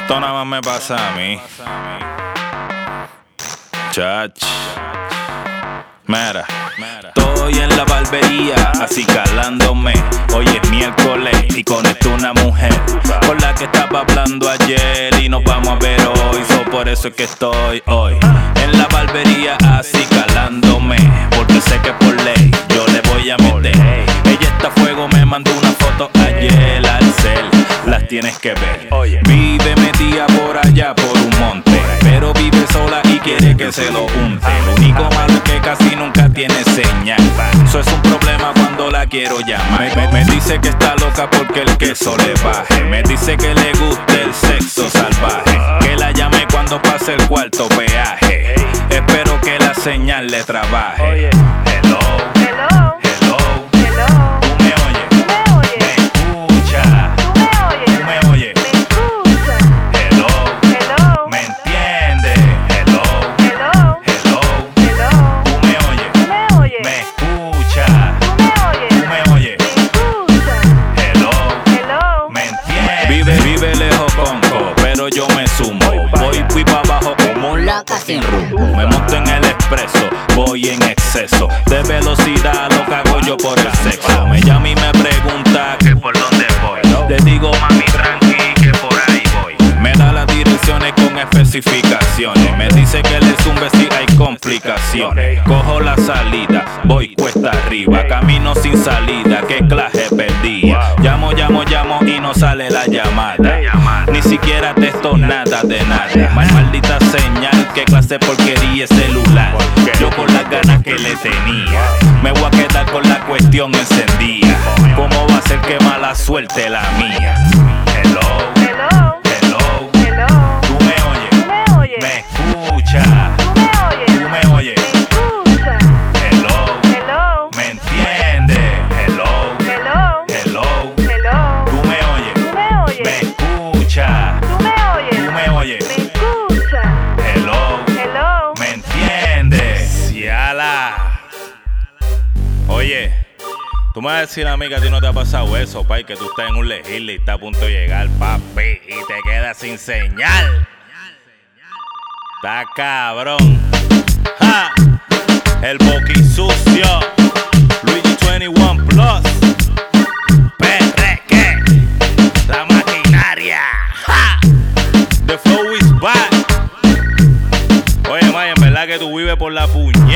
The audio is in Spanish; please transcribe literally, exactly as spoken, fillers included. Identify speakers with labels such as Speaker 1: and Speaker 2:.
Speaker 1: Esto nada más me pasa a mí. Chach. Mira, estoy en la barbería, así calándome. Hoy es miércoles y conecto una mujer con la que estaba hablando ayer y nos vamos a ver hoy. So por eso es que estoy hoy en la barbería, así calándome, porque sé que por ley yo le voy a meter. Ella está a fuego, me mandó una foto ayer al cel, las tienes que ver. Vive metida por allá por un monte, pero vive sola y quiere que se lo unte. Lo único malo es que casi nunca tiene señal. Eso es un problema cuando la quiero llamar. Me, me, me dice que está loca porque el queso le baje. Me dice que le gusta el sexo salvaje, que la llame cuando pase el cuarto peaje. Espero que la señal le trabaje. Hello,
Speaker 2: Hello,
Speaker 1: hello,
Speaker 2: hello,
Speaker 1: tú me oyes,
Speaker 2: tú me oyes,
Speaker 1: me escucha,
Speaker 2: tú me oyes,
Speaker 1: tú me oyes,
Speaker 2: me escuchas.
Speaker 1: hello,
Speaker 2: Hello,
Speaker 1: me entiendes, hello,
Speaker 2: hello,
Speaker 1: hello,
Speaker 2: hello,
Speaker 1: tú me oyes,
Speaker 2: tú me oyes,
Speaker 1: me escucha,
Speaker 2: tú me oyes,
Speaker 1: tú me oyes,
Speaker 2: me escuchas.
Speaker 1: hello,
Speaker 2: Hello,
Speaker 1: me entiendes. Vive, vive lejos conco, pero yo me sumo. Voy, fui pa' abajo como un laca sin rumbo. Me monto en el expreso, voy en exceso de velocidad, lo cago yo por el sexo. Me llama y me pregunta que por dónde voy. Le digo mami tranqui que por ahí voy. Me da las direcciones con especificaciones. Me dice que le zumbe si hay complicaciones. Cojo la salida, voy cuesta arriba, camino sin salida, qué clase perdía. Llamo, llamo, llamo y no sale la llamada. Ni siquiera texto nada de nada. Maldita señal, qué clase porquería es celular. Yo con las ganas que le tenía, me voy a quedar con la cuestión encendida. ¿Cómo va a ser que mala suerte la mía? Hello,
Speaker 2: hello,
Speaker 1: hello,
Speaker 2: hello,
Speaker 1: tú me oyes,
Speaker 2: tú me oyes,
Speaker 1: me escucha,
Speaker 2: tú me oyes,
Speaker 1: tú me oyes,
Speaker 2: me escuchas.
Speaker 1: hello,
Speaker 2: Hello,
Speaker 1: me entiendes, hello,
Speaker 2: hello,
Speaker 1: hello,
Speaker 2: hello,
Speaker 1: tú me oyes,
Speaker 2: tú me oyes,
Speaker 1: me escucha,
Speaker 2: tú me oyes,
Speaker 1: tú me oyes,
Speaker 2: me escuchas.
Speaker 1: hello,
Speaker 2: Hello,
Speaker 1: ¿me entiendes? Yala. Oye, tú me vas a decir a mí que a ti no te ha pasado eso, pay, que tú estás en un legil y estás a punto de llegar, papi, y te quedas sin señal. Está cabrón. ¡Ja! El boqui sucio. Luigi veintiuno Plus. P R Q. La maquinaria. ¡Ja! The flow is back. Oye, Maya, en verdad que tú vives por la puñeta.